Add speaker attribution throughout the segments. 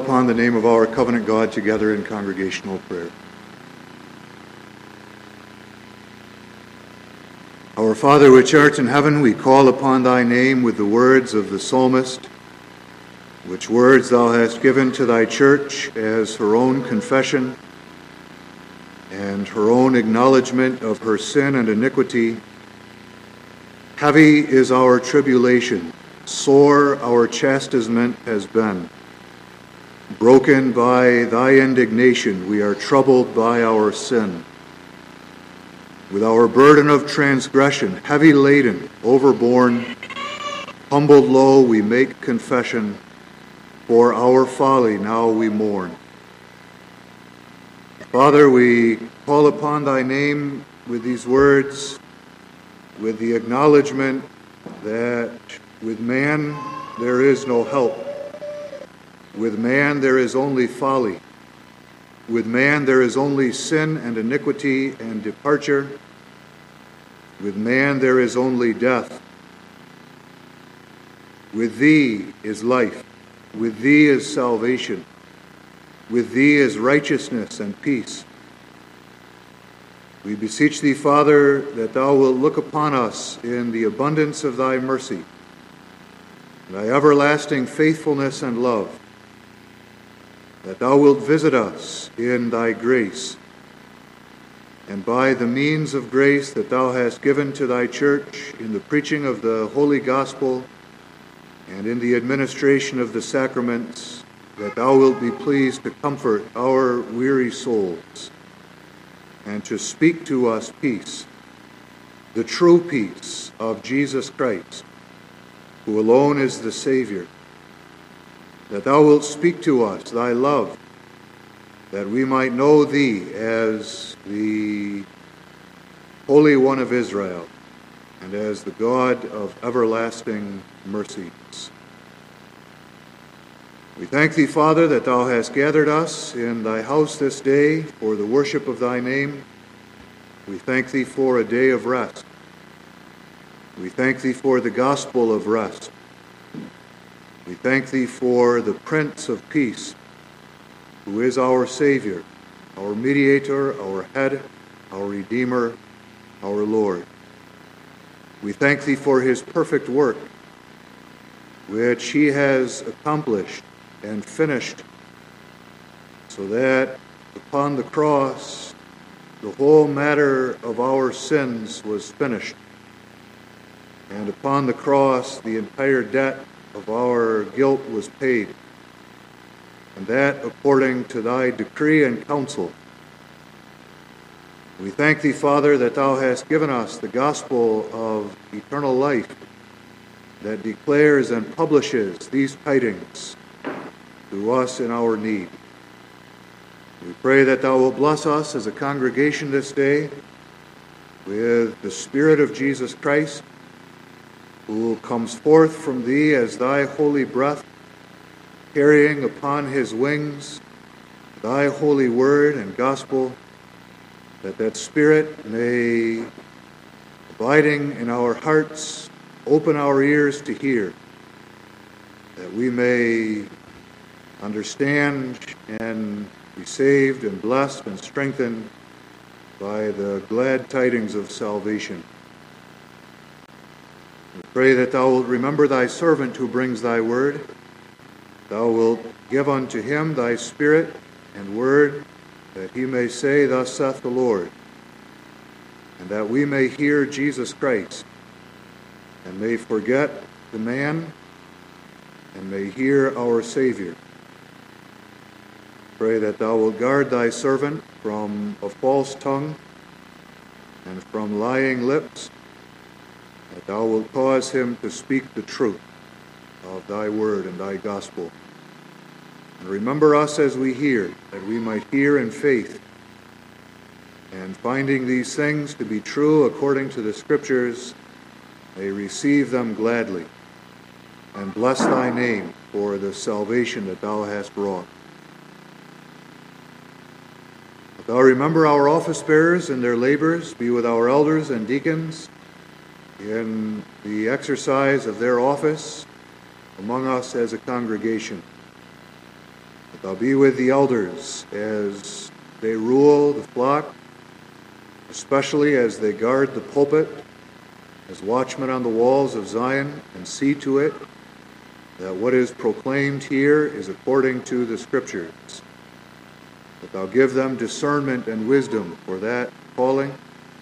Speaker 1: upon the name of our covenant God together in congregational prayer. Our Father, which art in heaven, we call upon thy name with the words of the psalmist, which words thou hast given to thy church as her own confession and her own acknowledgement of her sin and iniquity. Heavy is our tribulation, sore our chastisement has been. Broken by thy indignation, we are troubled by our sin. With our burden of transgression, heavy laden, overborne, humbled low, we make confession. For our folly now we mourn. Father, we call upon thy name with these words, with the acknowledgement that with man there is no help. With man there is only folly. With man there is only sin and iniquity and departure. With man there is only death. With thee is life. With thee is salvation. With thee is righteousness and peace. We beseech thee, Father, that thou wilt look upon us in the abundance of thy mercy, thy everlasting faithfulness and love, that thou wilt visit us in thy grace, and by the means of grace that thou hast given to thy church in the preaching of the holy gospel and in the administration of the sacraments, that thou wilt be pleased to comfort our weary souls and to speak to us peace, the true peace of Jesus Christ, who alone is the Savior, that thou wilt speak to us thy love, that we might know thee as the Holy One of Israel and as the God of everlasting mercies. We thank thee, Father, that thou hast gathered us in thy house this day for the worship of thy name. We thank thee for a day of rest. We thank thee for the gospel of rest. We thank thee for the Prince of Peace, who is our Savior, our mediator, our head, our Redeemer, our Lord. We thank thee for his perfect work, which he has accomplished and finished, so that upon the cross the whole matter of our sins was finished, and upon the cross the entire debt of our guilt was paid, and that according to thy decree and counsel. We thank thee, Father, that thou hast given us the gospel of eternal life that declares and publishes these tidings to us in our need. We pray that thou wilt bless us as a congregation this day with the Spirit of Jesus Christ, who comes forth from thee as thy holy breath, carrying upon his wings thy holy word and gospel, that Spirit may, abiding in our hearts, open our ears to hear, that we may understand and be saved and blessed and strengthened by the glad tidings of salvation. We pray that thou wilt remember thy servant who brings thy word. Thou wilt give unto him thy Spirit and word, that he may say, Thus saith the Lord, and that we may hear Jesus Christ, and may forget the man, and may hear our Savior. Pray that thou wilt guard thy servant from a false tongue and from lying lips, that thou wilt cause him to speak the truth of thy word and thy gospel. And remember us as we hear, that we might hear in faith, and finding these things to be true according to the Scriptures, may receive them gladly, and bless thy name for the salvation that thou hast wrought. Thou remember our office bearers in their labors, be with our elders and deacons in the exercise of their office among us as a congregation. Thou be with the elders as they rule the flock, especially as they guard the pulpit, as watchmen on the walls of Zion, and see to it that what is proclaimed here is according to the Scriptures. That thou give them discernment and wisdom for that calling.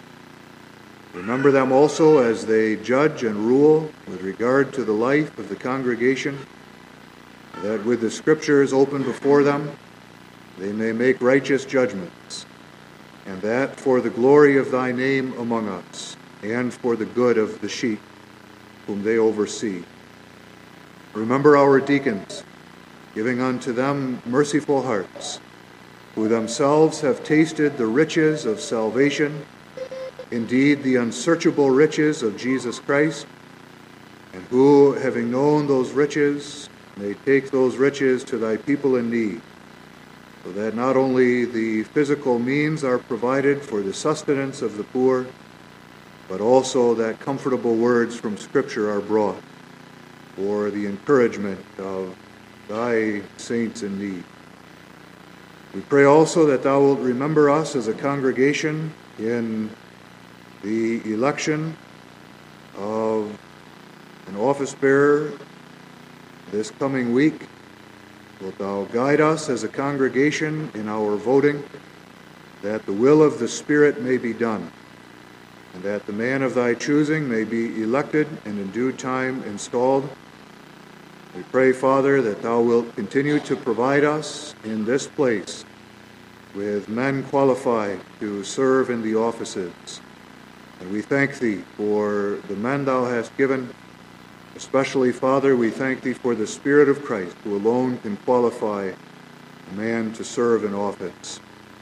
Speaker 1: Remember them also as they judge and rule with regard to the life of the congregation, that with the Scriptures open before them, they may make righteous judgments, and that for the glory of thy name among us, and for the good of the sheep whom they oversee. Remember our deacons, giving unto them merciful hearts, who themselves have tasted the riches of salvation, indeed the unsearchable riches of Jesus Christ, and who, having known those riches, may take those riches to thy people in need, so that not only the physical means are provided for the sustenance of the poor, but also that comfortable words from Scripture are brought for the encouragement of thy saints in need. We pray also that thou wilt remember us as a congregation in the election of an office bearer this coming week. Wilt thou guide us as a congregation in our voting, that the will of the Spirit may be done, and that the man of thy choosing may be elected and in due time installed. We pray, Father, that thou wilt continue to provide us in this place with men qualified to serve in the offices. And we thank thee for the men thou hast given. Especially, Father, we thank thee for the Spirit of Christ, who alone can qualify a man to serve in office.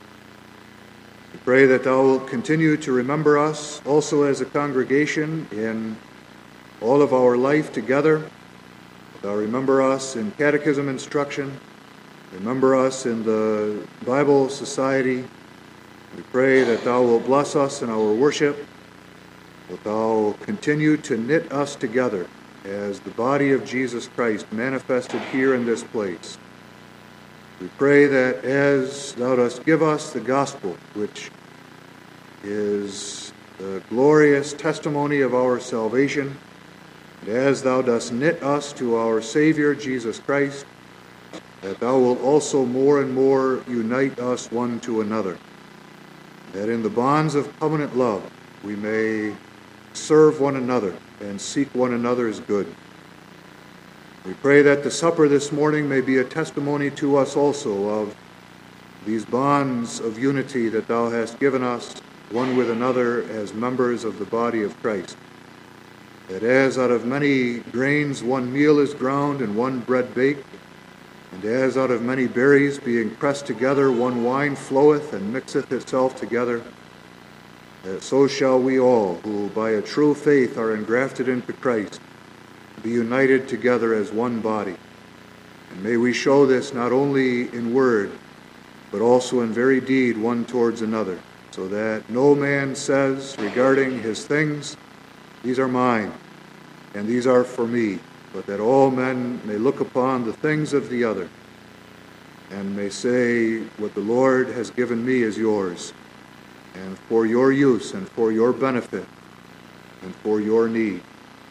Speaker 1: We pray that thou wilt continue to remember us also as a congregation in all of our life together. Thou remember us in catechism instruction. Remember us in the Bible Society. We pray that thou wilt bless us in our worship. Wilt thou continue to knit us together as the body of Jesus Christ manifested here in this place. We pray that as thou dost give us the gospel, which is the glorious testimony of our salvation, and as thou dost knit us to our Savior Jesus Christ, that thou wilt also more and more unite us one to another, that in the bonds of covenant love we may serve one another and seek one another's good. We pray that the supper this morning may be a testimony to us also of these bonds of unity that thou hast given us one with another as members of the body of Christ. That as out of many grains one meal is ground and one bread baked, and as out of many berries being pressed together one wine floweth and mixeth itself together, so shall we all, who by a true faith are engrafted into Christ, be united together as one body. And may we show this not only in word, but also in very deed one towards another, so that no man says regarding his things, these are mine, and these are for me, but that all men may look upon the things of the other, and may say, what the Lord has given me is yours, and for your use, and for your benefit, and for your need.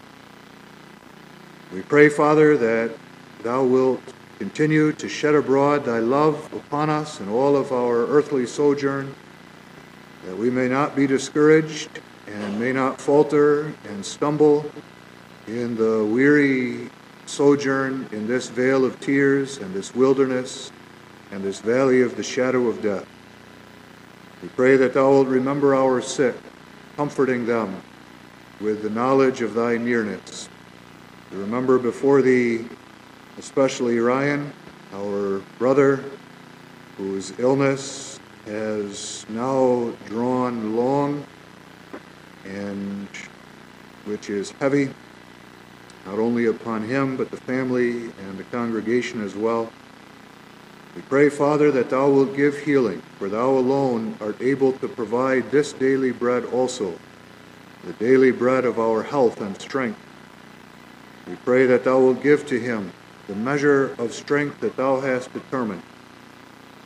Speaker 1: We pray, Father, that thou wilt continue to shed abroad thy love upon us in all of our earthly sojourn, that we may not be discouraged and may not falter and stumble in the weary sojourn in this vale of tears and this wilderness and this valley of the shadow of death. We pray that thou wilt remember our sick, comforting them with the knowledge of thy nearness. We remember before thee especially Ryan, our brother, whose illness has now drawn long and which is heavy, not only upon him, but the family and the congregation as well. We pray, Father, that thou wilt give healing, for thou alone art able to provide this daily bread also, the daily bread of our health and strength. We pray that thou wilt give to him the measure of strength that thou hast determined,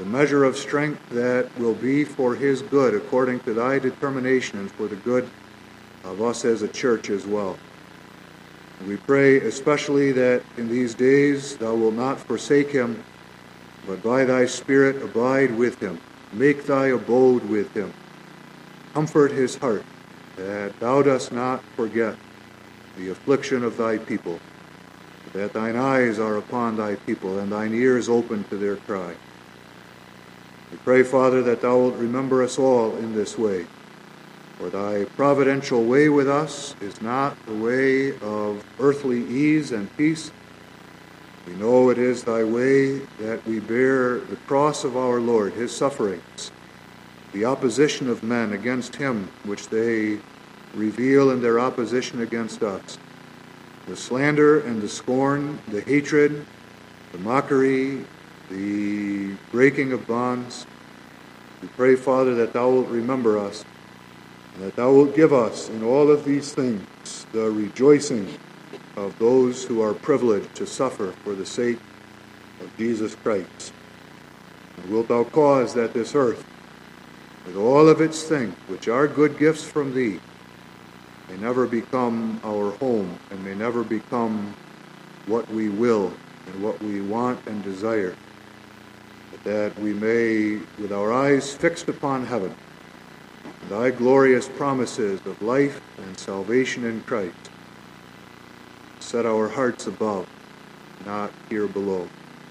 Speaker 1: the measure of strength that will be for his good, according to thy determination and for the good of us as a church as well. And we pray especially that in these days thou wilt not forsake him, but by thy Spirit abide with him. Make thy abode with him. Comfort his heart, that thou dost not forget the affliction of thy people, that thine eyes are upon thy people, and thine ears open to their cry. We pray, Father, that thou wilt remember us all in this way. For thy providential way with us is not the way of earthly ease and peace. We know it is thy way that we bear the cross of our Lord, his sufferings, the opposition of men against him, which they reveal in their opposition against us, the slander and the scorn, the hatred, the mockery, the breaking of bonds. We pray, Father, that thou wilt remember us, and that thou wilt give us in all of these things the rejoicing of those who are privileged to suffer for the sake of Jesus Christ. And wilt thou cause that this earth, with all of its things, which are good gifts from thee, may never become our home, and may never become what we will and what we want and desire, but that we may, with our eyes fixed upon heaven, and thy glorious promises of life and salvation in Christ, set our hearts above, not here below.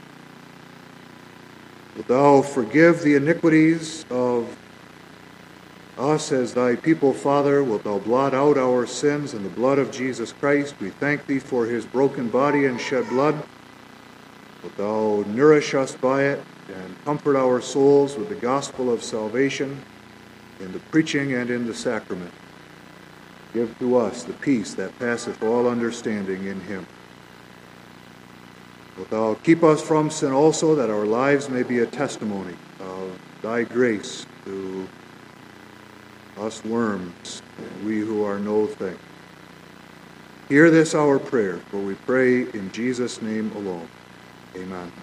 Speaker 1: Wilt thou forgive the iniquities of us as thy people, Father? Wilt thou blot out our sins in the blood of Jesus Christ? We thank thee for his broken body and shed blood. Wilt thou nourish us by it and comfort our souls with the gospel of salvation in the preaching and in the sacrament? Give to us the peace that passeth all understanding in him. Wilt thou keep us from sin also, that our lives may be a testimony of thy grace to us worms, and we who are no thing. Hear this our prayer, for we pray in Jesus' name alone. Amen.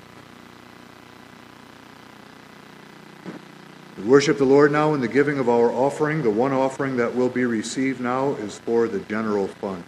Speaker 1: We worship the Lord now in the giving of our offering. The one offering that will be received now is for the general fund.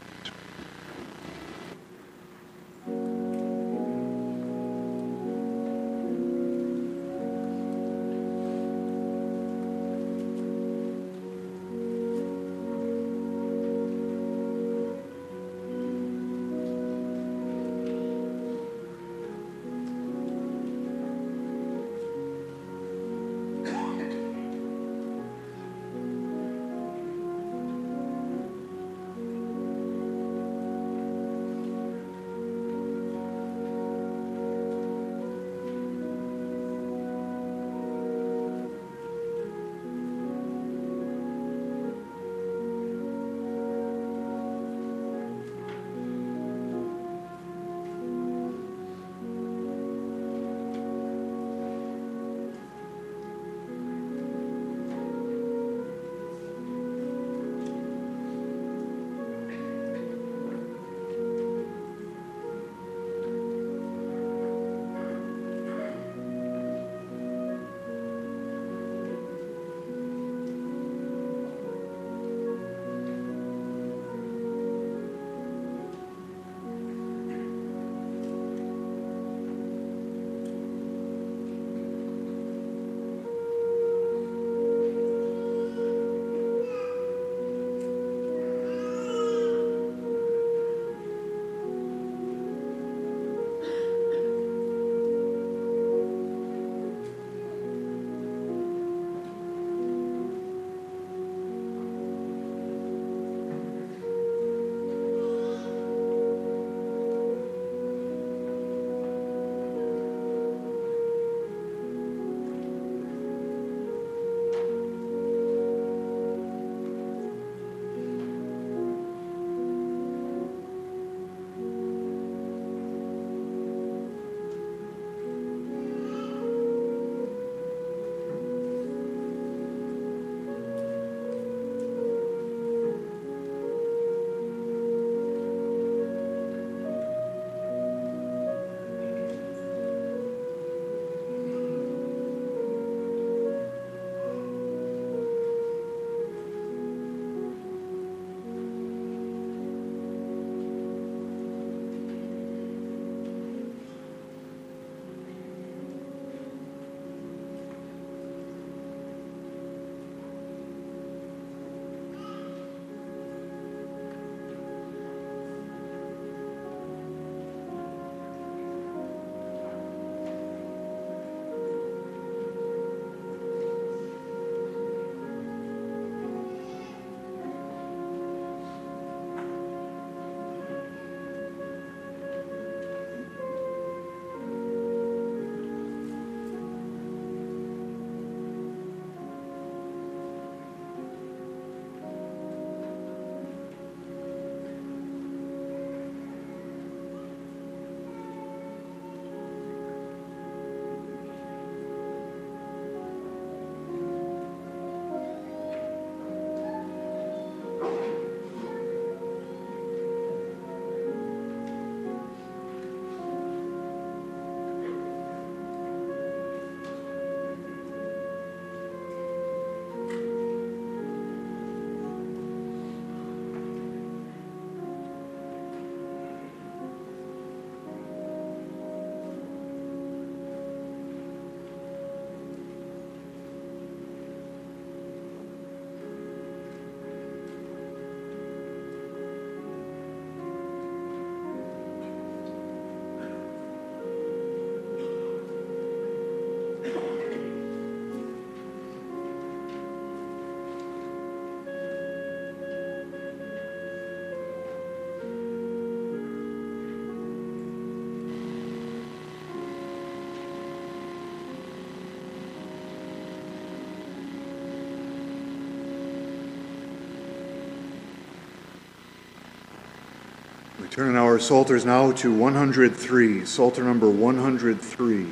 Speaker 1: Turn our psalters now to 103, Psalter number 103.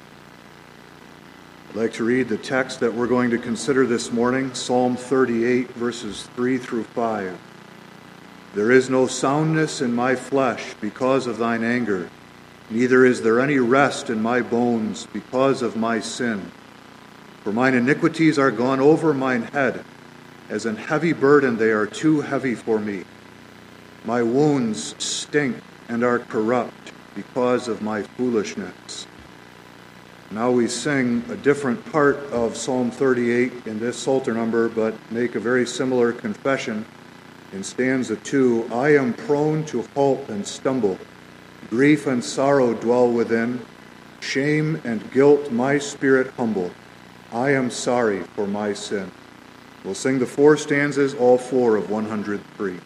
Speaker 1: I'd like to read the text that we're going to consider this morning, Psalm 38, verses 3 through 5. There is no soundness in my flesh because of thine anger, neither is there any rest in my bones because of my sin. For mine iniquities are gone over mine head, as an heavy burden they are too heavy for me. My wounds stink and are corrupt because of my foolishness. Now we sing a different part of Psalm 38 in this Psalter number, but make a very similar confession in stanza 2. I am prone to halt and stumble. Grief and sorrow dwell within. Shame and guilt my spirit humble. I am sorry for my sin. We'll sing the 4 stanzas, all 4 of 103.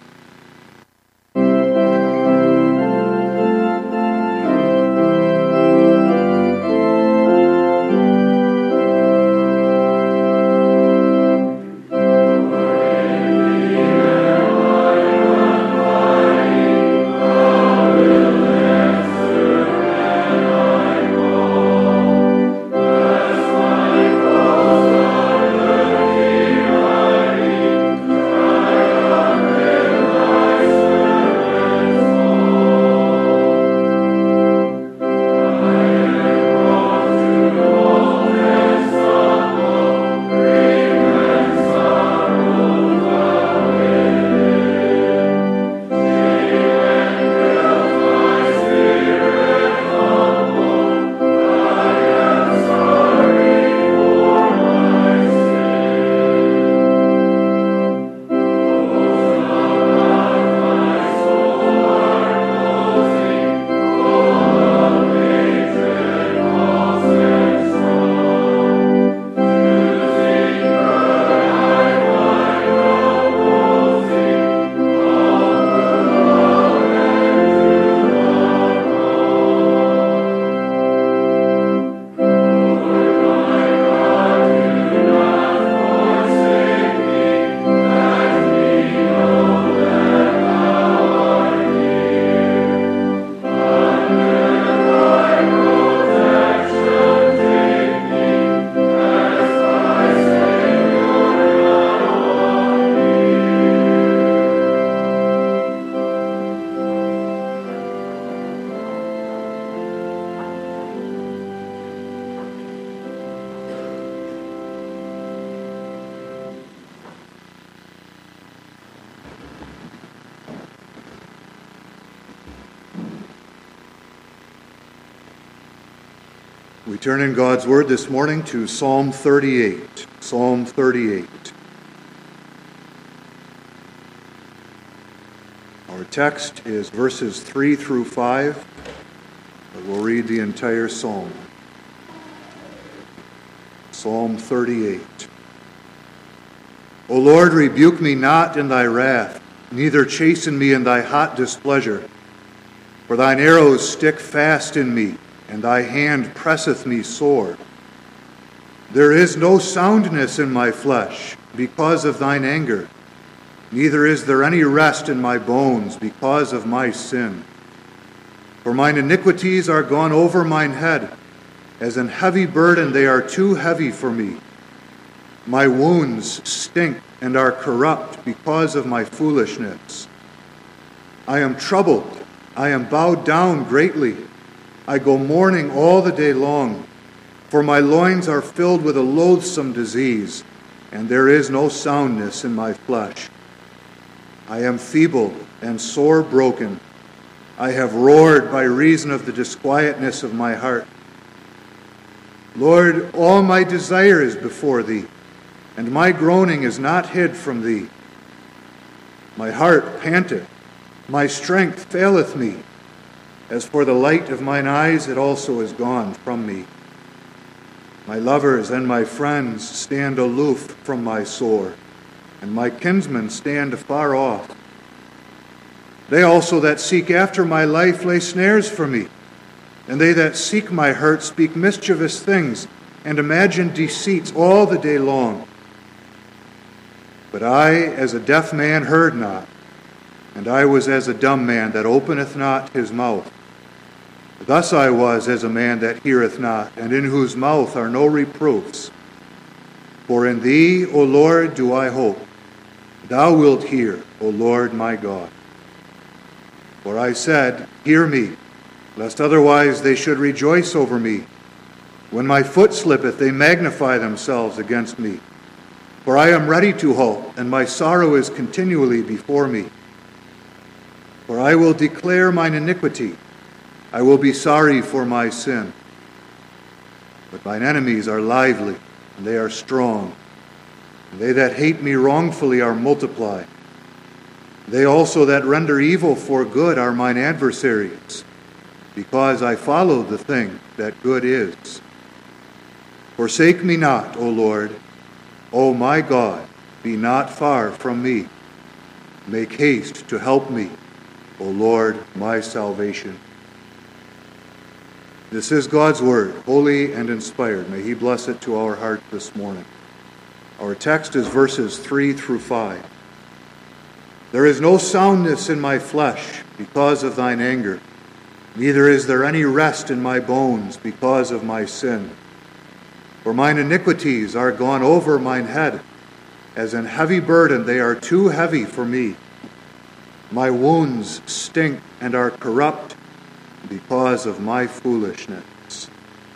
Speaker 1: We turn in God's Word this morning to Psalm 38. Psalm 38. Our text is verses 3 through 5, but we'll read the entire psalm. Psalm 38. O Lord, rebuke me not in thy wrath, neither chasten me in thy hot displeasure. For thine arrows stick fast in me, and thy hand presseth me sore. There is no soundness in my flesh because of thine anger, neither is there any rest in my bones because of my sin. For mine iniquities are gone over mine head, as an heavy burden they are too heavy for me. My wounds stink and are corrupt because of my foolishness. I am troubled, I am bowed down greatly. I go mourning all the day long, for my loins are filled with a loathsome disease, and there is no soundness in my flesh. I am feeble and sore broken. I have roared by reason of the disquietness of my heart. Lord, all my desire is before thee, and my groaning is not hid from thee. My heart panteth, my strength faileth me. As for the light of mine eyes, it also is gone from me. My lovers and my friends stand aloof from my sore, and my kinsmen stand afar off. They also that seek after my life lay snares for me, and they that seek my hurt speak mischievous things, and imagine deceits all the day long. But I, as a deaf man, heard not, and I was as a dumb man that openeth not his mouth. Thus I was as a man that heareth not, and in whose mouth are no reproofs. For in thee, O Lord, do I hope. Thou wilt hear, O Lord my God. For I said, hear me, lest otherwise they should rejoice over me. When my foot slippeth, they magnify themselves against me. For I am ready to hope, and my sorrow is continually before me. For I will declare mine iniquity. I will be sorry for my sin. But mine enemies are lively, and they are strong. And they that hate me wrongfully are multiplied. They also that render evil for good are mine adversaries, because I follow the thing that good is. Forsake me not, O Lord. O my God, be not far from me. Make haste to help me, O Lord, my salvation. This is God's word, holy and inspired. May he bless it to our heart this morning. Our text is verses 3 through 5. There is no soundness in my flesh because of thine anger, neither is there any rest in my bones because of my sin. For mine iniquities are gone over mine head, as an heavy burden they are too heavy for me. My wounds stink and are corrupt because of my foolishness.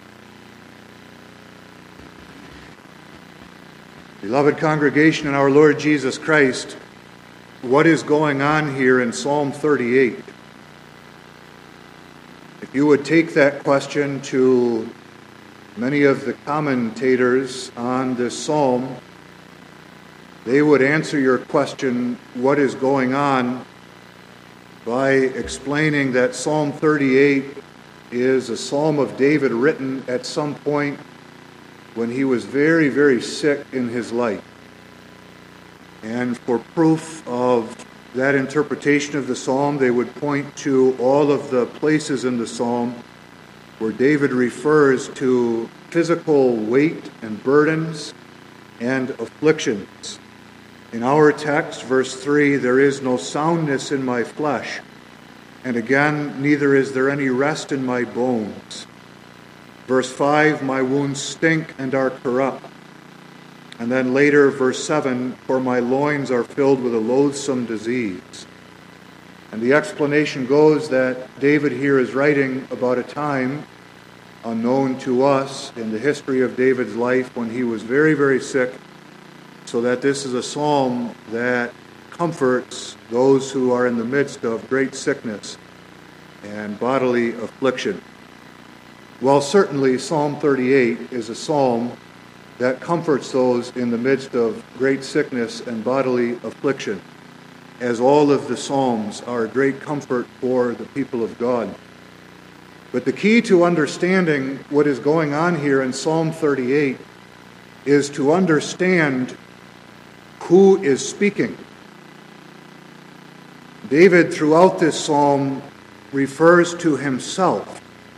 Speaker 1: Beloved congregation in our Lord Jesus Christ, what is going on here in Psalm 38? If you would take that question to many of the commentators on this psalm, they would answer your question, what is going on, by explaining that Psalm 38 is a psalm of David written at some point when he was very, very sick in his life. And for proof of that interpretation of the psalm, they would point to all of the places in the psalm where David refers to physical weight and burdens and afflictions. In our text, verse 3, there is no soundness in my flesh, and again, neither is there any rest in my bones. Verse 5, my wounds stink and are corrupt. And then later, verse 7, for my loins are filled with a loathsome disease. And the explanation goes that David here is writing about a time unknown to us in the history of David's life when he was very, very sick, so that this is a psalm that comforts those who are in the midst of great sickness and bodily affliction. Well, certainly Psalm 38 is a psalm that comforts those in the midst of great sickness and bodily affliction, as all of the psalms are a great comfort for the people of God. But the key to understanding what is going on here in Psalm 38 is to understand who is speaking. David, throughout this psalm, refers to himself.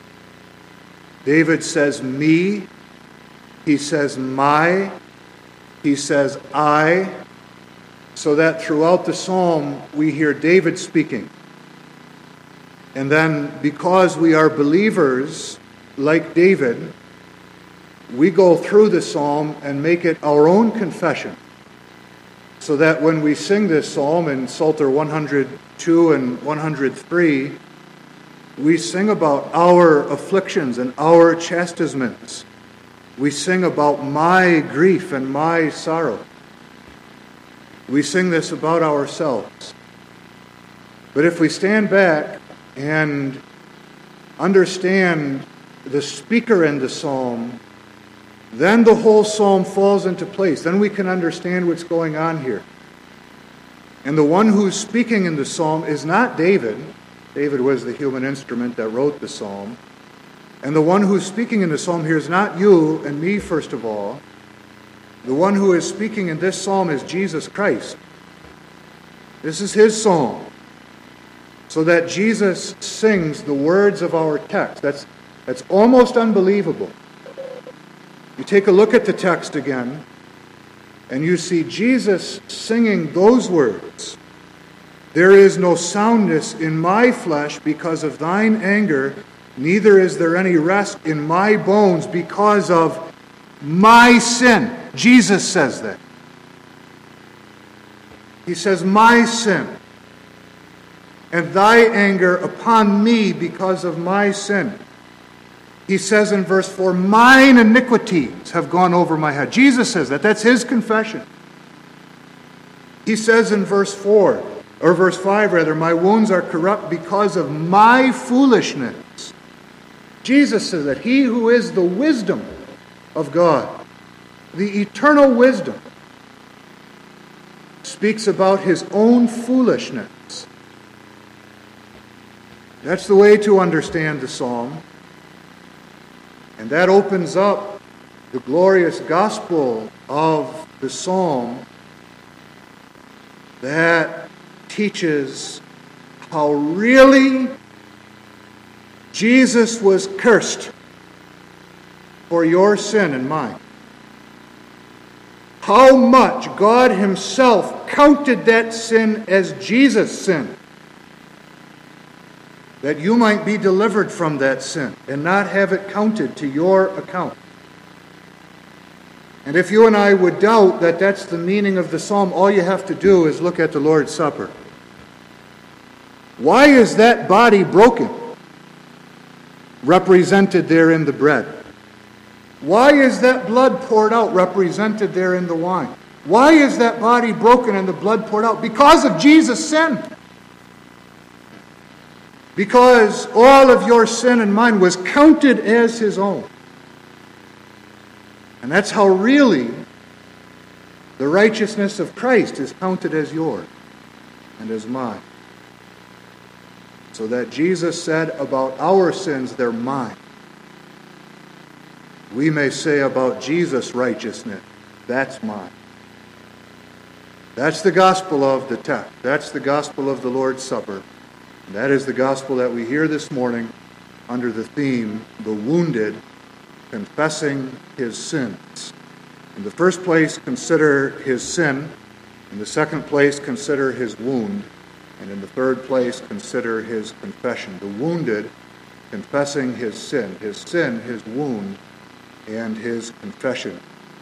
Speaker 1: David says me, he says my, he says I, so that throughout the psalm we hear David speaking. And then because we are believers like David, we go through the psalm and make it our own confession. So that when we sing this psalm in Psalter 102 and 103, we sing about our afflictions and our chastisements. We sing about my grief and my sorrow. We sing this about ourselves. But if we stand back and understand the speaker in the psalm, then the whole psalm falls into place. Then we can understand what's going on here. And the one who's speaking in the psalm is not David. David was the human instrument that wrote the psalm. And the one who's speaking in the psalm here is not you and me, first of all. The one who is speaking in this psalm is Jesus Christ. This is his psalm. So that Jesus sings the words of our text. That's almost unbelievable. You take a look at the text again, and you see Jesus singing those words. There is no soundness in my flesh because of thine anger, neither is there any rest in my bones because of my sin. Jesus says that. He says, my sin, and thy anger upon me because of my sin. He says in verse 4, mine iniquities have gone over my head. Jesus says that. That's his confession. He says in verse 5, my wounds are corrupt because of my foolishness. Jesus says that he who is the wisdom of God, the eternal wisdom, speaks about his own foolishness. That's the way to understand the psalm. And that opens up the glorious gospel of the psalm that teaches how really Jesus was cursed for your sin and mine. How much God himself counted that sin as Jesus' sin, that you might be delivered from that sin and not have it counted to your account. And if you and I would doubt that that's the meaning of the psalm, all you have to do is look at the Lord's Supper. Why is that body broken, represented there in the bread? Why is that blood poured out, represented there in the wine? Why is that body broken and the blood poured out? Because of Jesus' sin. Because all of your sin and mine was counted as his own. And that's how really the righteousness of Christ is counted as yours and as mine. So that Jesus said about our sins, they're mine. We may say about Jesus' righteousness, that's mine. That's the gospel of the text. That's the gospel of the Lord's Supper. And that is the gospel that we hear this morning under the theme, the wounded confessing his sins. In the first place, consider his sin. In the second place, consider his wound. And in the third place, consider his confession. The wounded confessing his sin, his wound, and his confession.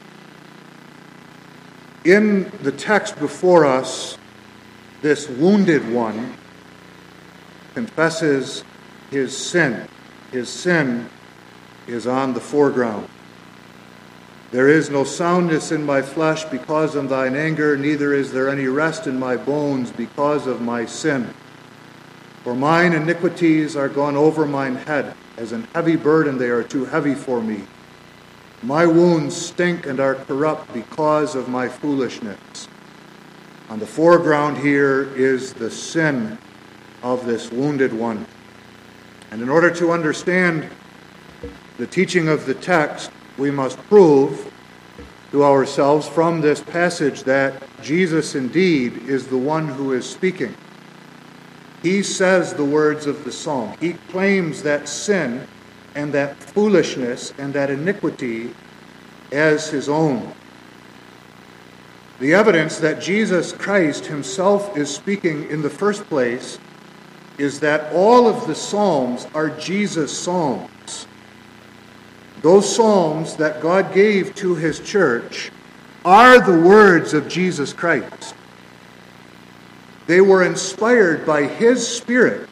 Speaker 1: In the text before us, this wounded one confesses his sin. His sin is on the foreground. There is no soundness in my flesh because of thine anger, neither is there any rest in my bones because of my sin. For mine iniquities are gone over mine head, as an heavy burden they are too heavy for me. My wounds stink and are corrupt because of my foolishness. On the foreground here is the sin of this wounded one. And in order to understand the teaching of the text, we must prove to ourselves from this passage that Jesus indeed is the one who is speaking. He says the words of the psalm. He claims that sin and that foolishness and that iniquity as his own. The evidence that Jesus Christ himself is speaking in the first place is that all of the psalms are Jesus' psalms. Those psalms that God gave to his church are the words of Jesus Christ. They were inspired by his Spirit.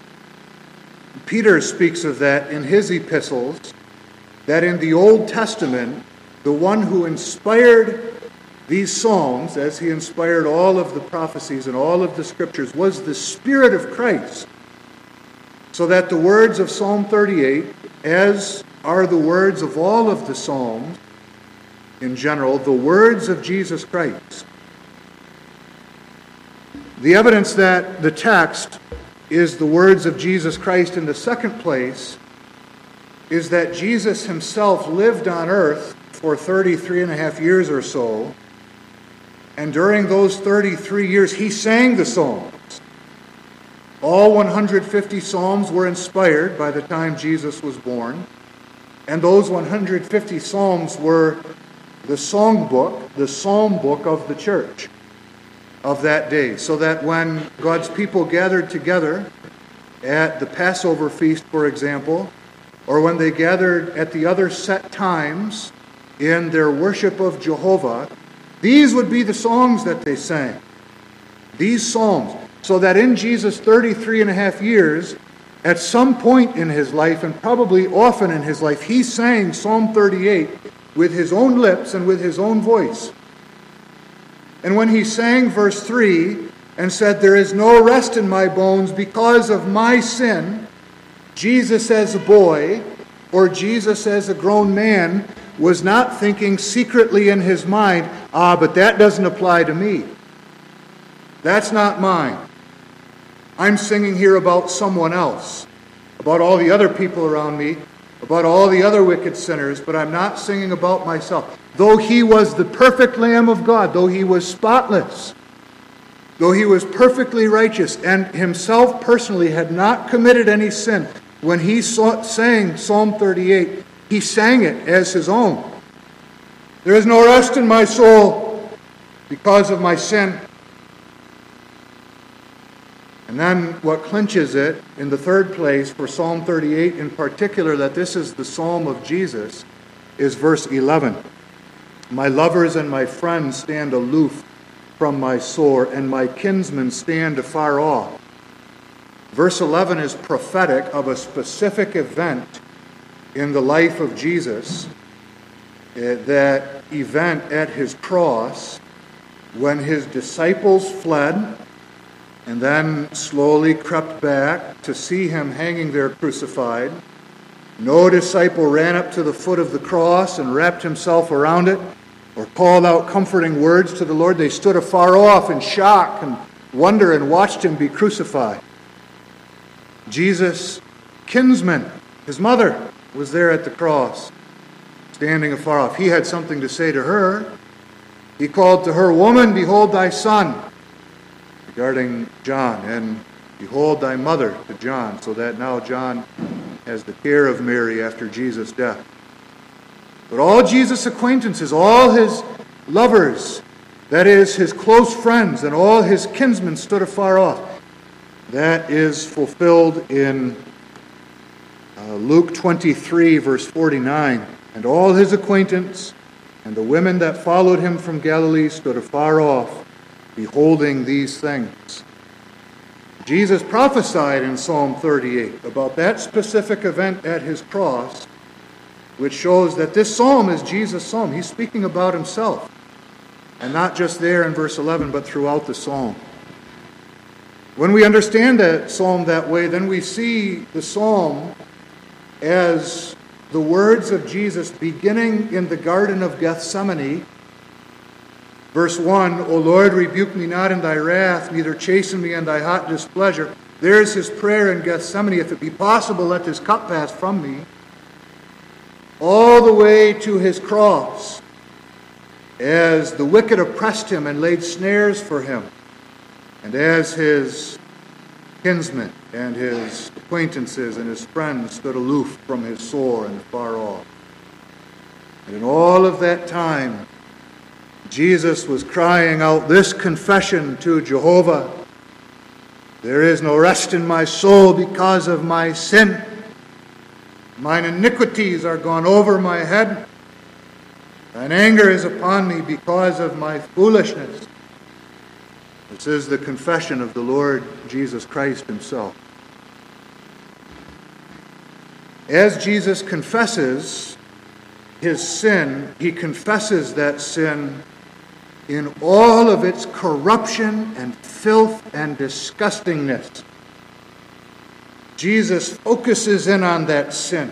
Speaker 1: Peter speaks of that in his epistles, that in the Old Testament, the one who inspired these psalms, as he inspired all of the prophecies and all of the scriptures, was the Spirit of Christ. So that the words of Psalm 38, as are the words of all of the psalms in general, the words of Jesus Christ. The evidence that the text is the words of Jesus Christ in the second place is that Jesus himself lived on earth for 33 and a half years or so, and during those 33 years he sang the psalms. All 150 psalms were inspired by the time Jesus was born, and those 150 psalms were the songbook, the psalm book of the church. of that day, so that when God's people gathered together at the Passover feast, for example, or when they gathered at the other set times in their worship of Jehovah, these would be the songs that they sang. These psalms. So that in Jesus' 33 and a half years, at some point in his life, and probably often in his life, he sang Psalm 38 with his own lips and with his own voice. And when he sang verse 3 and said, "There is no rest in my bones because of my sin," Jesus as a boy, or Jesus as a grown man, was not thinking secretly in his mind, but that doesn't apply to me. That's not mine. I'm singing here about someone else, about all the other people around me, about all the other wicked sinners, but I'm not singing about myself. Though he was the perfect Lamb of God, though he was spotless, though he was perfectly righteous, and himself personally had not committed any sin, when he sang Psalm 38, he sang it as his own. There is no rest in my soul because of my sin. And then what clinches it, in the third place, for Psalm 38 in particular, that this is the psalm of Jesus, is verse 11. My lovers and my friends stand aloof from my sore, and my kinsmen stand afar off. Verse 11 is prophetic of a specific event in the life of Jesus, that event at his cross, when his disciples fled and then slowly crept back to see him hanging there crucified. No disciple ran up to the foot of the cross and wrapped himself around it or called out comforting words to the Lord. They stood afar off in shock and wonder and watched him be crucified. Jesus' kinsman, his mother, was there at the cross, standing afar off. He had something to say to her. He called to her, "Woman, behold thy son," regarding John, and "behold thy mother," to John, so that now John has the care of Mary after Jesus' death. But all Jesus' acquaintances, all his lovers, that is, his close friends, and all his kinsmen stood afar off. That is fulfilled in Luke 23, verse 49. And all his acquaintance and the women that followed him from Galilee stood afar off, beholding these things. Jesus prophesied in Psalm 38 about that specific event at his cross, which shows that this psalm is Jesus' psalm. He's speaking about himself, and not just there in verse 11, but throughout the psalm. When we understand that psalm that way, then we see the psalm as the words of Jesus beginning in the Garden of Gethsemane. Verse 1, "O Lord, rebuke me not in thy wrath, neither chasten me in thy hot displeasure." There's his prayer in Gethsemane, "If it be possible, let this cup pass from me." All the way to his cross, as the wicked oppressed him and laid snares for him, and as his kinsmen and his acquaintances and his friends stood aloof from his sore and far off. And in all of that time, Jesus was crying out this confession to Jehovah: "There is no rest in my soul because of my sin. Mine iniquities are gone over my head. Thine anger is upon me because of my foolishness." This is the confession of the Lord Jesus Christ himself. As Jesus confesses his sin, he confesses that sin in all of its corruption and filth and disgustingness. Jesus focuses in on that sin.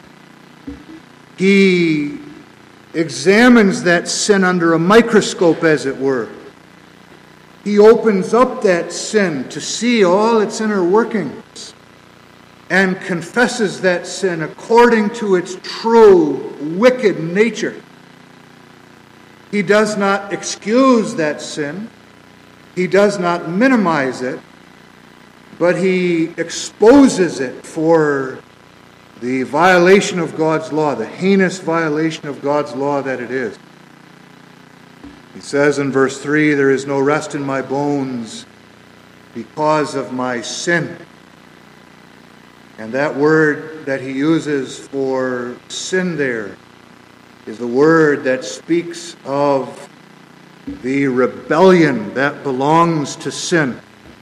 Speaker 1: He examines that sin under a microscope, as it were. He opens up that sin to see all its inner workings and confesses that sin according to its true wicked nature. He does not excuse that sin. He does not minimize it, but he exposes it for the violation of God's law, the heinous violation of God's law that it is. says in verse 3, there is no rest in my bones because of my sin. And that word that he uses for sin there is the word that speaks of the rebellion that belongs to sin.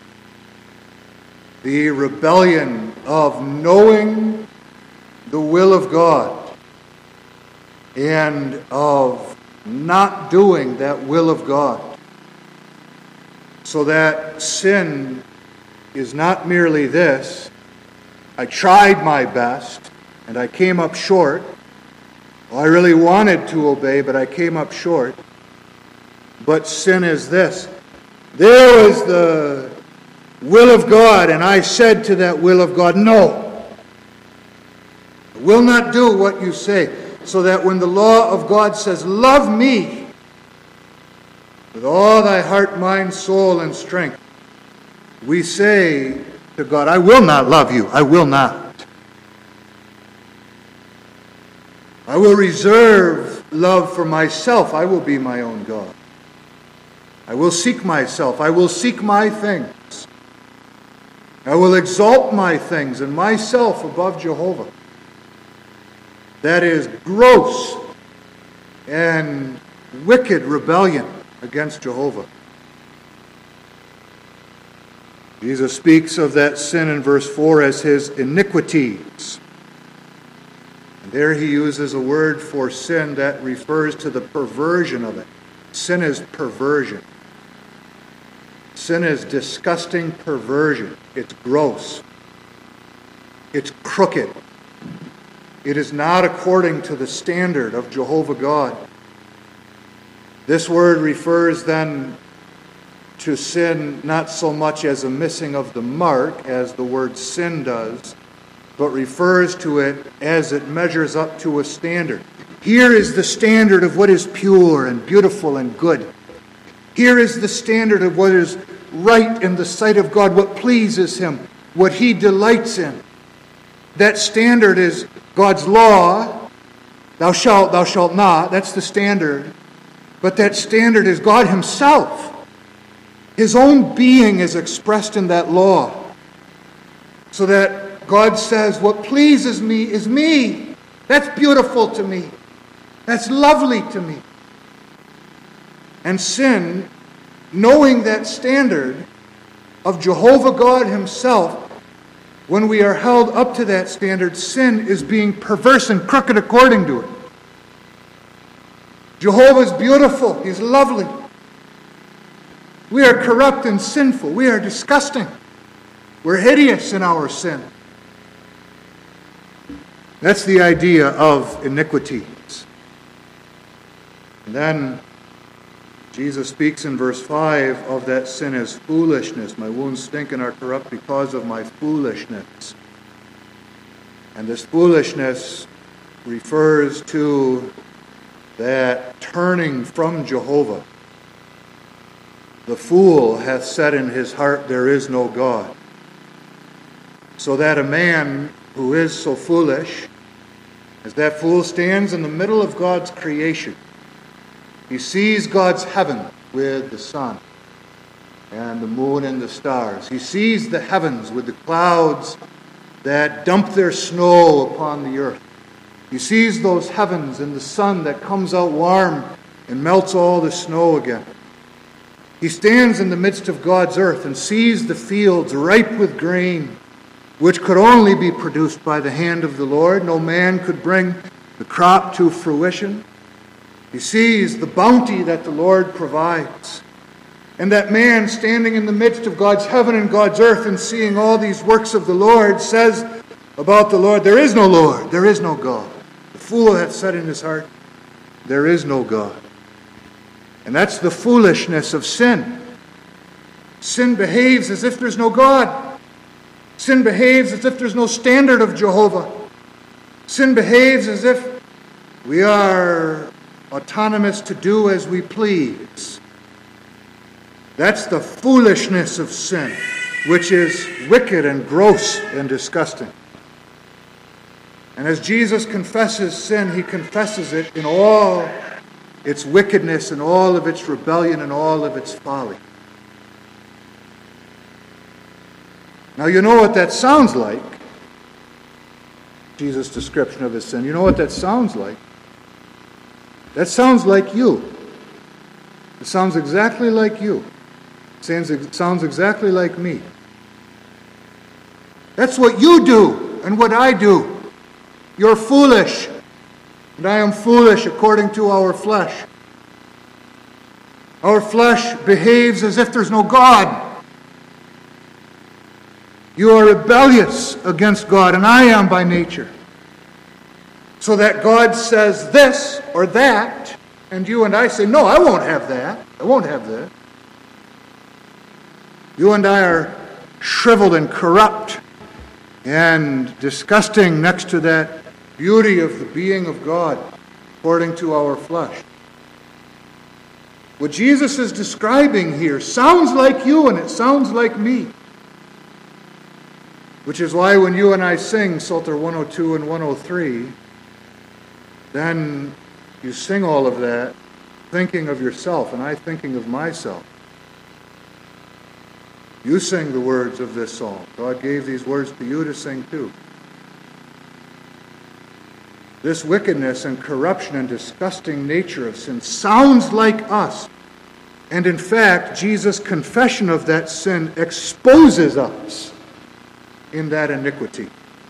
Speaker 1: The rebellion of knowing the will of God and of not doing that will of God. So that sin is not merely this: I tried my best and I came up short. Well, I really wanted to obey, but I came up short. But sin is this: there was the will of God, and I said to that will of God, no, I will not do what you say. So that when the law of God says, love me with all thy heart, mind, soul, and strength, we say to God, I will not love you. I will not. I will reserve love for myself. I will be my own God. I will seek myself. I will seek my things. I will exalt my things and myself above Jehovah. That is gross and wicked rebellion against Jehovah. Jesus speaks of that sin in verse 4 as his iniquities. And there he uses a word for sin that refers to the perversion of it. Sin is perversion. Sin is disgusting perversion. It's gross. It's crooked. It is not according to the standard of Jehovah God. This word refers then to sin not so much as a missing of the mark as the word sin does, but refers to it as it measures up to a standard. Here is the standard of what is pure and beautiful and good. Here is the standard of what is right in the sight of God, what pleases him, what he delights in. That standard is God's law, thou shalt not, that's the standard. But that standard is God himself. His own being is expressed in that law. So that God says, what pleases me is me. That's beautiful to me. That's lovely to me. And sin, knowing that standard of Jehovah God himself, when we are held up to that standard, sin is being perverse and crooked according to it. Jehovah is beautiful. He's lovely. We are corrupt and sinful. We are disgusting. We're hideous in our sin. That's the idea of iniquities. And then Jesus speaks in verse 5 of that sin as foolishness. My wounds stink and are corrupt because of my foolishness. And this foolishness refers to that turning from Jehovah. The fool hath said in his heart, there is no God. So that a man who is so foolish, as that fool stands in the middle of God's creation, he sees God's heaven with the sun and the moon and the stars. He sees the heavens with the clouds that dump their snow upon the earth. He sees those heavens and the sun that comes out warm and melts all the snow again. He stands in the midst of God's earth and sees the fields ripe with grain, which could only be produced by the hand of the Lord. No man could bring the crop to fruition. He sees the bounty that the Lord provides. And that man standing in the midst of God's heaven and God's earth and seeing all these works of the Lord says about the Lord, there is no Lord, there is no God. The fool hath said in his heart, there is no God. And that's the foolishness of sin. Sin behaves as if there's no God. Sin behaves as if there's no standard of Jehovah. Sin behaves as if we are autonomous to do as we please. That's the foolishness of sin, which is wicked and gross and disgusting. And as Jesus confesses sin, he confesses it in all its wickedness and all of its rebellion and all of its folly. Now you know what that sounds like. Jesus' description of his sin. You know what that sounds like? That sounds like you. It sounds exactly like you. It sounds exactly like me. That's what you do and what I do. You're foolish, and I am foolish according to our flesh. Our flesh behaves as if there's no God. You are rebellious against God, and I am by nature. So that God says this or that, and you and I say, no, I won't have that. I won't have that. You and I are shriveled and corrupt and disgusting next to that beauty of the being of God, according to our flesh. What Jesus is describing here sounds like you and it sounds like me. Which is why when you and I sing Psalter 102 and 103, then you sing all of that thinking of yourself and I thinking of myself. You sing the words of this song. God gave these words to you to sing too. This wickedness and corruption and disgusting nature of sin sounds like us. And in fact, Jesus' confession of that sin exposes us in that iniquity.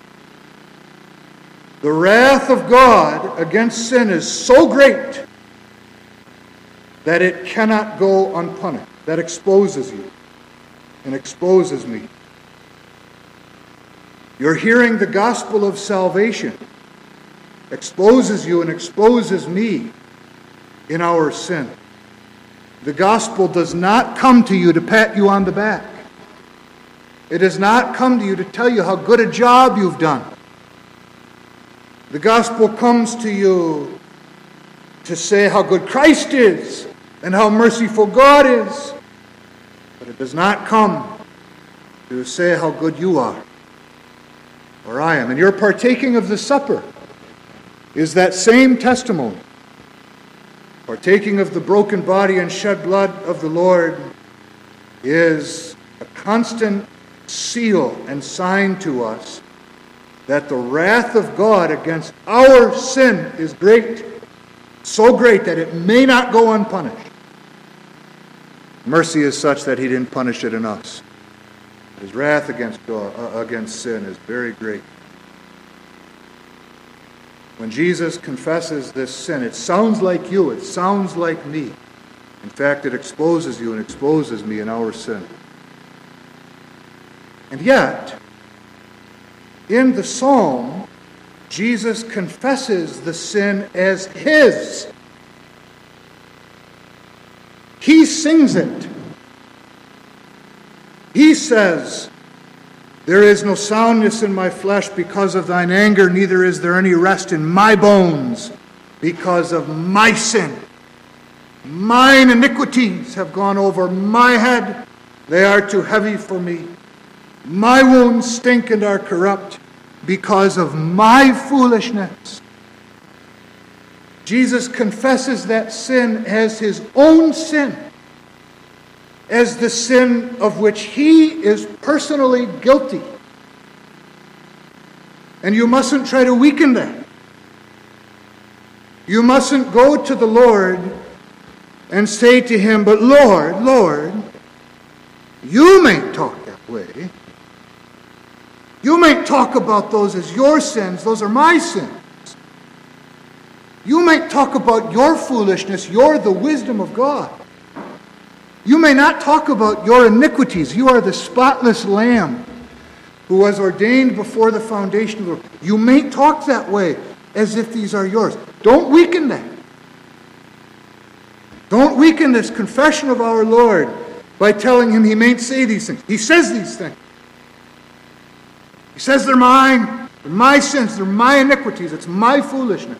Speaker 1: The wrath of God against sin is so great that it cannot go unpunished. That exposes you and exposes me. You're hearing the gospel of salvation. Exposes you and exposes me in our sin. The gospel does not come to you to pat you on the back. It does not come to you to tell you how good a job you've done. The gospel comes to you to say how good Christ is and how merciful God is. But it does not come to say how good you are or I am. And your partaking of the supper is that same testimony. Partaking of the broken body and shed blood of the Lord is a constant seal and sign to us that the wrath of God against our sin is great, so great that it may not go unpunished. Mercy is such that he didn't punish it in us. His wrath against sin is very great. When Jesus confesses this sin, it sounds like you, it sounds like me. In fact, it exposes you and exposes me in our sin. And yet, in the psalm, Jesus confesses the sin as his. He sings it. He says, "There is no soundness in my flesh because of thine anger, neither is there any rest in my bones because of my sin. Mine iniquities have gone over my head. They are too heavy for me. My wounds stink and are corrupt because of my foolishness." Jesus confesses that sin as his own sin, as the sin of which he is personally guilty. And you mustn't try to weaken that. You mustn't go to the Lord and say to him, "But Lord, Lord, you may talk that way. You may talk about those as your sins. Those are my sins. You may talk about your foolishness. You're the wisdom of God. You may not talk about your iniquities. You are the spotless Lamb who was ordained before the foundation of the world. You may talk that way as if these are yours." Don't weaken that. Don't weaken this confession of our Lord by telling him he mayn't say these things. He says these things. He says they're mine. They're my sins. They're my iniquities. It's my foolishness.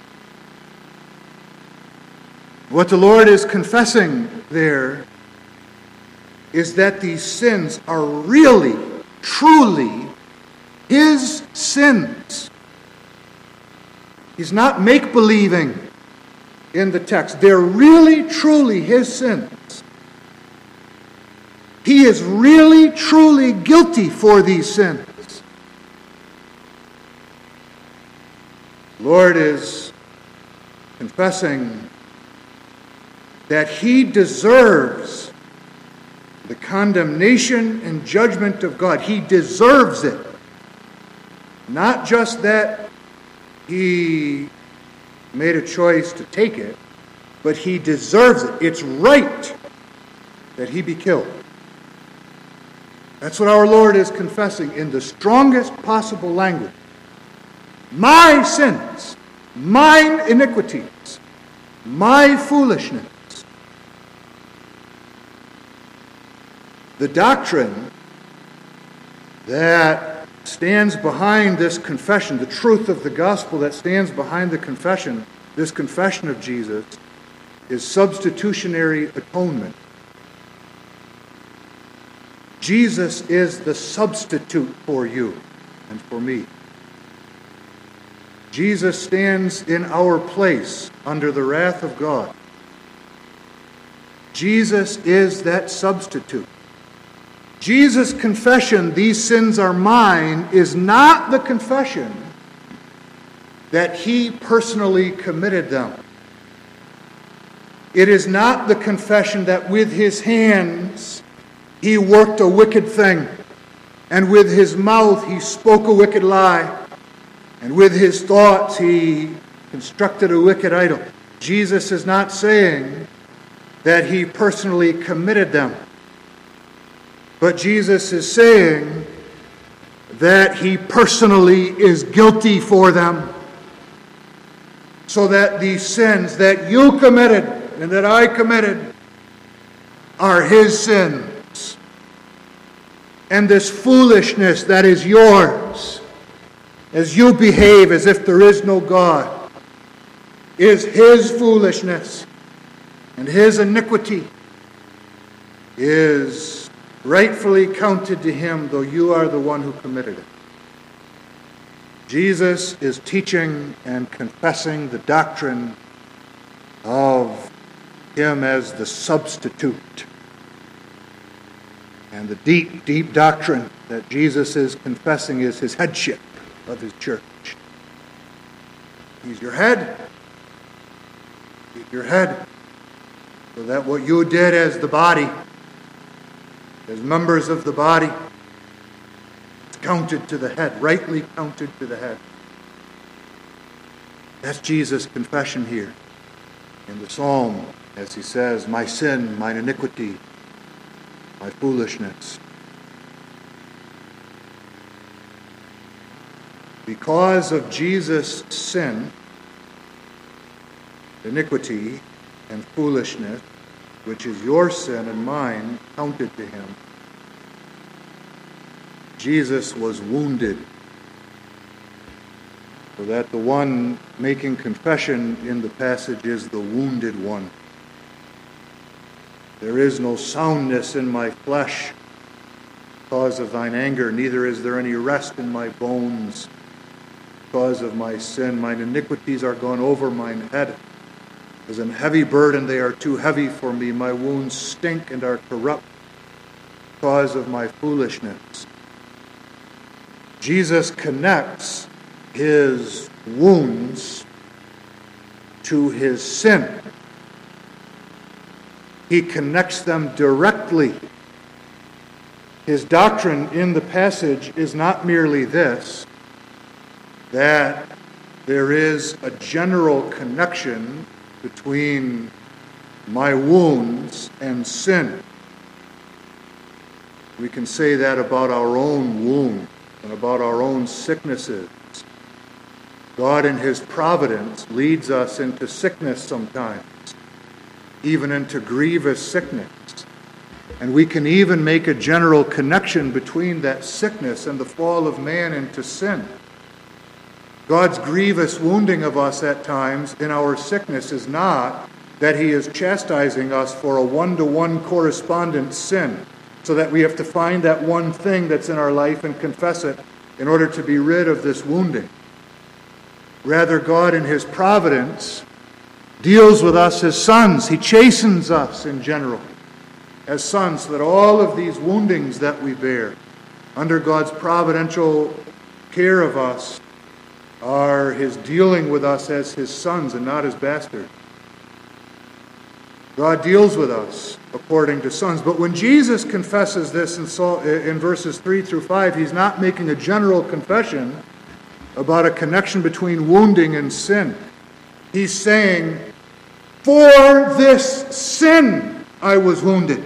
Speaker 1: What the Lord is confessing there is that these sins are really, truly his sins. He's not make-believing. in the text. They're really, truly his sins. He is really, truly guilty for these sins. The Lord is confessing that he deserves the condemnation and judgment of God. He deserves it. Not just that he made a choice to take it, but he deserves it. It's right that he be killed. That's what our Lord is confessing in the strongest possible language. My sins, mine iniquities, my foolishness. The doctrine that stands behind this confession, the truth of the gospel that stands behind the confession, this confession of Jesus, is substitutionary atonement. Jesus is the substitute for you and for me. Jesus stands in our place under the wrath of God. Jesus is that substitute. Jesus' confession, these sins are mine, is not the confession that he personally committed them. It is not the confession that with his hands he worked a wicked thing, and with his mouth he spoke a wicked lie, and with his thoughts he constructed a wicked idol. Jesus is not saying that he personally committed them. But Jesus is saying that he personally is guilty for them, so that these sins that you committed and that I committed are his sins. And this foolishness that is yours, as you behave as if there is no God, is his foolishness, and his iniquity is rightfully counted to him, though you are the one who committed it. Jesus is teaching and confessing the doctrine of him as the substitute. And the deep, deep doctrine that Jesus is confessing is his headship of his church. He's your head. He's your head. So that what you did as the body, as members of the body, it's counted to the head, rightly counted to the head. That's Jesus' confession here in the psalm, as he says, my sin, mine iniquity, my foolishness. Because of Jesus' sin, iniquity, and foolishness, which is your sin and mine, counted to him, Jesus was wounded, so that the one making confession in the passage is the wounded one. There is no soundness in my flesh because of thine anger, neither is there any rest in my bones because of my sin. Mine iniquities are gone over mine head. As an heavy burden, they are too heavy for me. My wounds stink and are corrupt because of my foolishness. Jesus connects his wounds to his sin. He connects them directly. His doctrine in the passage is not merely this, that there is a general connection between my wounds and sin. We can say that about our own wound and about our own sicknesses. God in his providence leads us into sickness sometimes, even into grievous sickness. And we can even make a general connection between that sickness and the fall of man into sin. God's grievous wounding of us at times in our sickness is not that he is chastising us for a one-to-one correspondent sin, so that we have to find that one thing that's in our life and confess it in order to be rid of this wounding. Rather, God in his providence deals with us as sons. He chastens us in general as sons, so that all of these woundings that we bear under God's providential care of us are His dealing with us as His sons and not as bastards. God deals with us according to sons. But when Jesus confesses this in verses 3 through 5, He's not making a general confession about a connection between wounding and sin. He's saying, for this sin I was wounded.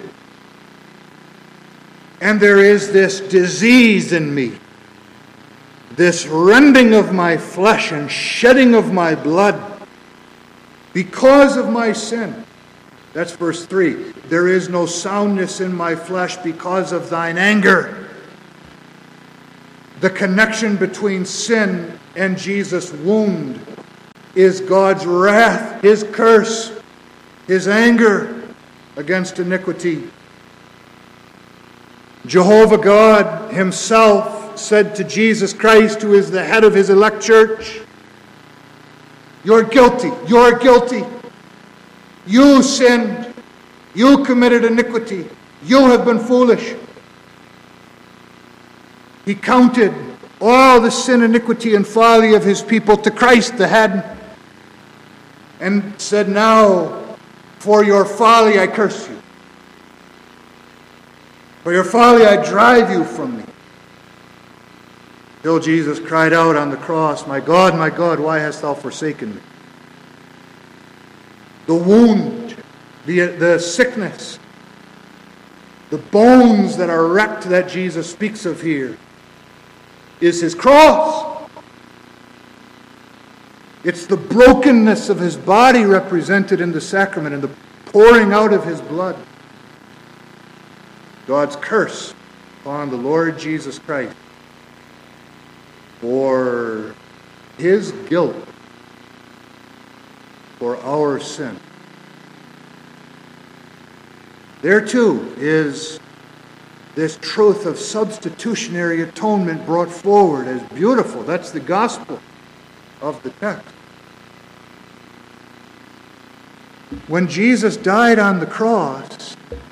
Speaker 1: And there is this disease in me, this rending of my flesh and shedding of my blood because of my sin. That's verse 3. There is no soundness in my flesh because of thine anger. The connection between sin and Jesus' wound is God's wrath, His curse, His anger against iniquity. Jehovah God Himself said to Jesus Christ, who is the head of His elect church, you're guilty, you're guilty. You sinned. You committed iniquity. You have been foolish. He counted all the sin, iniquity, and folly of His people to Christ, the head, and said, now, for your folly I curse you. For your folly I drive you from me. Till Jesus cried out on the cross, my God, why hast thou forsaken me? The wound, the sickness, the bones that are wrecked that Jesus speaks of here is His cross. It's the brokenness of His body represented in the sacrament and the pouring out of His blood. God's curse upon the Lord Jesus Christ for His guilt for our sin. There too is this truth of substitutionary atonement brought forward as beautiful. That's the gospel of the text. When Jesus died on the cross,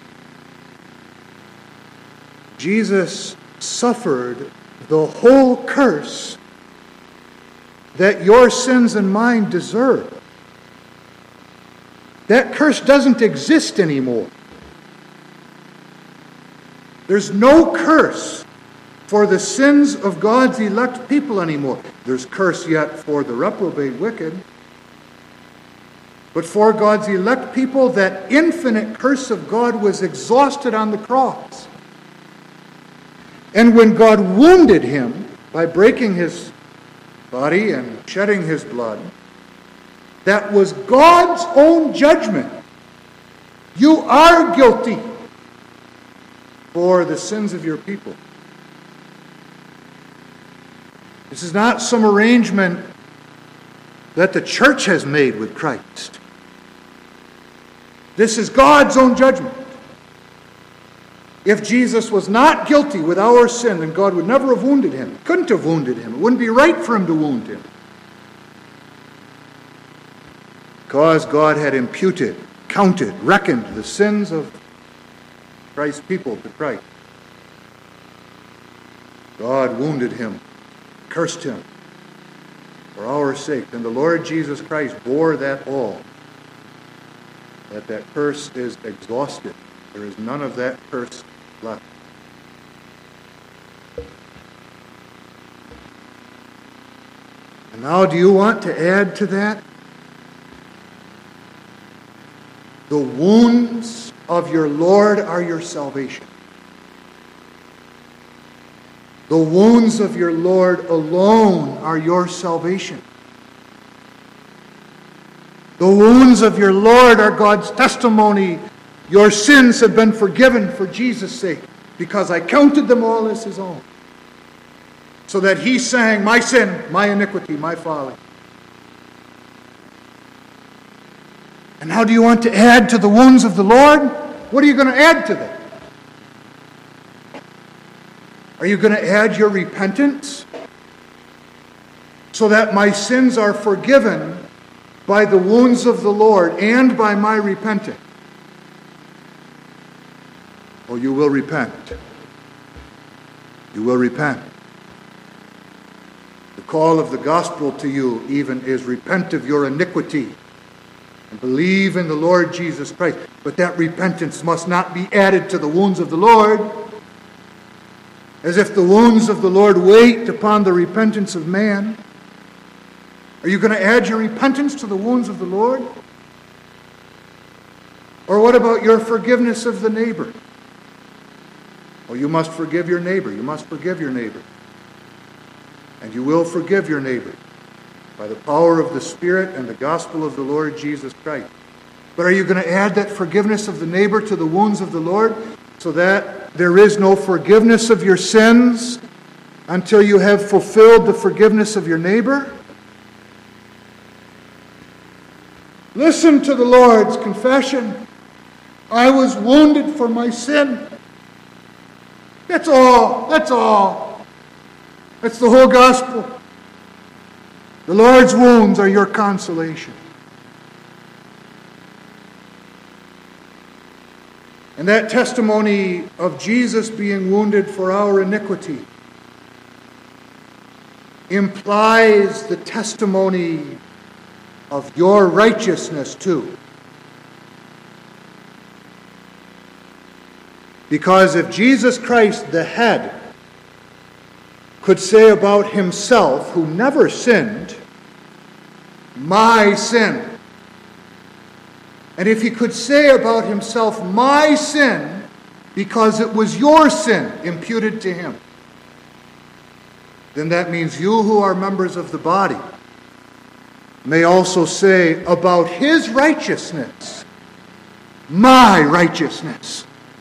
Speaker 1: Jesus suffered the whole curse that your sins and mine deserve. That curse doesn't exist anymore. There's no curse for the sins of God's elect people anymore. There's curse yet for the reprobate wicked. But for God's elect people, that infinite curse of God was exhausted on the cross. And when God wounded Him by breaking His body and shedding His blood, that was God's own judgment. You are guilty for the sins of your people. This is not some arrangement that the church has made with Christ. This is God's own judgment. If Jesus was not guilty with our sin, then God would never have wounded Him. He couldn't have wounded Him. It wouldn't be right for Him to wound Him. Because God had imputed, counted, reckoned the sins of Christ's people to Christ. God wounded Him, cursed Him for our sake. And the Lord Jesus Christ bore that all. That curse is exhausted. There is none of that curse left. And now, do you want to add to that? The wounds of your Lord are your salvation. The wounds of your Lord alone are your salvation. The wounds of your Lord are God's testimony. Your sins have been forgiven for Jesus' sake, because I counted them all as His own. So that He sang, my sin, my iniquity, my folly. And how do you want to add to the wounds of the Lord? What are you going to add to them? Are you going to add your repentance? So that my sins are forgiven by the wounds of the Lord and by my repenting, oh, you will repent. You will repent. The call of the gospel to you even is repent of your iniquity and believe in the Lord Jesus Christ. But that repentance must not be added to the wounds of the Lord, as if the wounds of the Lord wait upon the repentance of man. Are you going to add your repentance to the wounds of the Lord? Or what about your forgiveness of the neighbor? Oh, you must forgive your neighbor. You must forgive your neighbor. And you will forgive your neighbor by the power of the Spirit and the gospel of the Lord Jesus Christ. But are you going to add that forgiveness of the neighbor to the wounds of the Lord so that there is no forgiveness of your sins until you have fulfilled the forgiveness of your neighbor? Listen to the Lord's confession. I was wounded for my sin. That's all. That's all. That's the whole gospel. The Lord's wounds are your consolation. And that testimony of Jesus being wounded for our iniquity implies the testimony of your righteousness too. Because if Jesus Christ, the head, could say about himself, who never sinned, my sin, and if he could say about himself, my sin, because it was your sin imputed to him, then that means you who are members of the body may also say about his righteousness, my righteousness.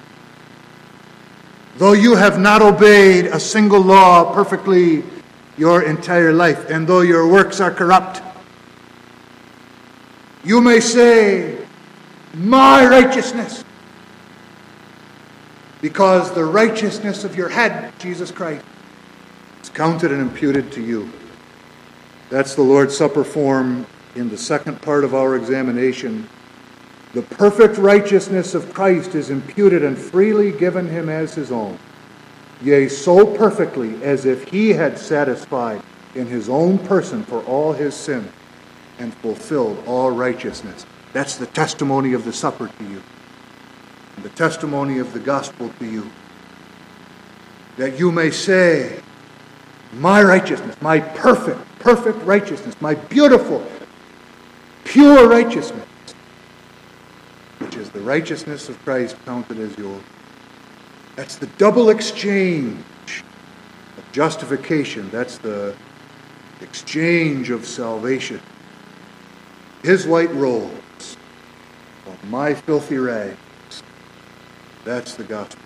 Speaker 1: Though you have not obeyed a single law perfectly your entire life, and though your works are corrupt, you may say, my righteousness, because the righteousness of your head, Jesus Christ, is counted and imputed to you. That's the Lord's Supper form in the second part of our examination. The perfect righteousness of Christ is imputed and freely given him as his own. Yea, so perfectly as if he had satisfied in his own person for all his sin and fulfilled all righteousness. That's the testimony of the supper to you, and the testimony of the gospel to you. That you may say, my righteousness, my perfect righteousness, my beautiful, pure righteousness, which is the righteousness of Christ counted as yours. That's the double exchange of justification. That's the exchange of salvation. His white robes, of my filthy rags. That's the gospel.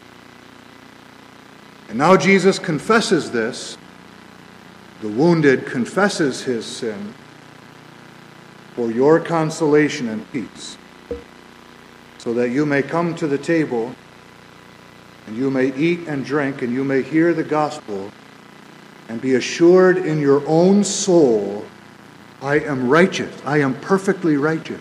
Speaker 1: And now Jesus confesses this. The wounded confesses his sin for your consolation and peace, so that you may come to the table and you may eat and drink and you may hear the gospel and be assured in your own soul, I am righteous. I am perfectly righteous.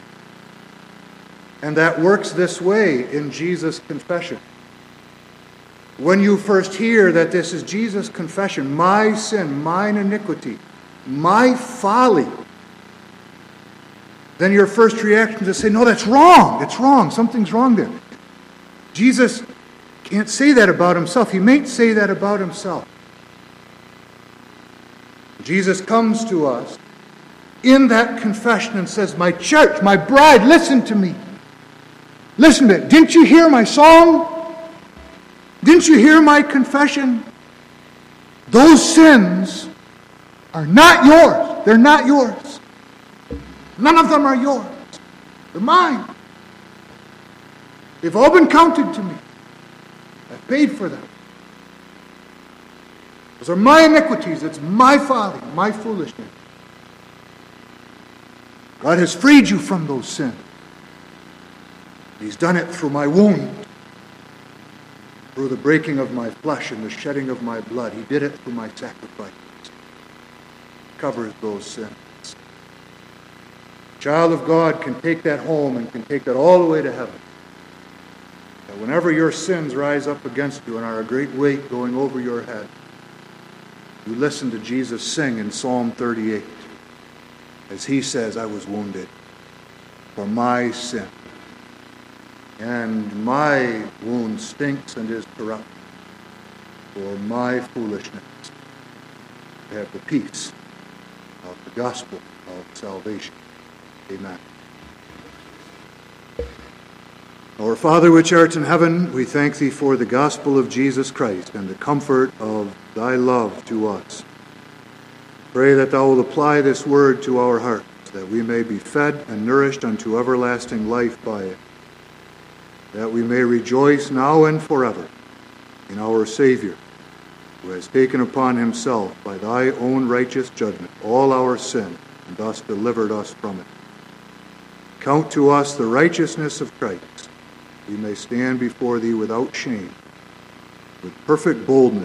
Speaker 1: And that works this way in Jesus' confession. When you first hear that this is Jesus' confession, my sin, mine iniquity, my folly, then your first reaction is to say, no, that's wrong. It's wrong. Something's wrong there. Jesus can't say that about himself. He may say that about himself. Jesus comes to us in that confession and says, my church, my bride, listen to me. Listen to me. Didn't you hear my song? Didn't you hear my confession? Those sins are not yours. They're not yours. None of them are yours. They're mine. They've all been counted to me. I've paid for them. Those are my iniquities. It's my folly, my foolishness. God has freed you from those sins. He's done it through my wound, through the breaking of my flesh and the shedding of my blood. He did it through my sacrifice. Covers those sins. child of God can take that home and can take that all the way to heaven. That whenever your sins rise up against you and are a great weight going over your head, you listen to Jesus sing in Psalm 38 as he says, I was wounded for my sin, and my wound stinks and is corrupt for my foolishness. To have the peace of the gospel of salvation. Amen. Our Father which art in heaven, we thank thee for the gospel of Jesus Christ and the comfort of thy love to us. Pray that thou wilt apply this word to our hearts, that we may be fed and nourished unto everlasting life by it, that we may rejoice now and forever in our Savior, who has taken upon himself by thy own righteous judgment all our sin, and thus delivered us from it. Count to us the righteousness of Christ. We may stand before thee without shame, with perfect boldness,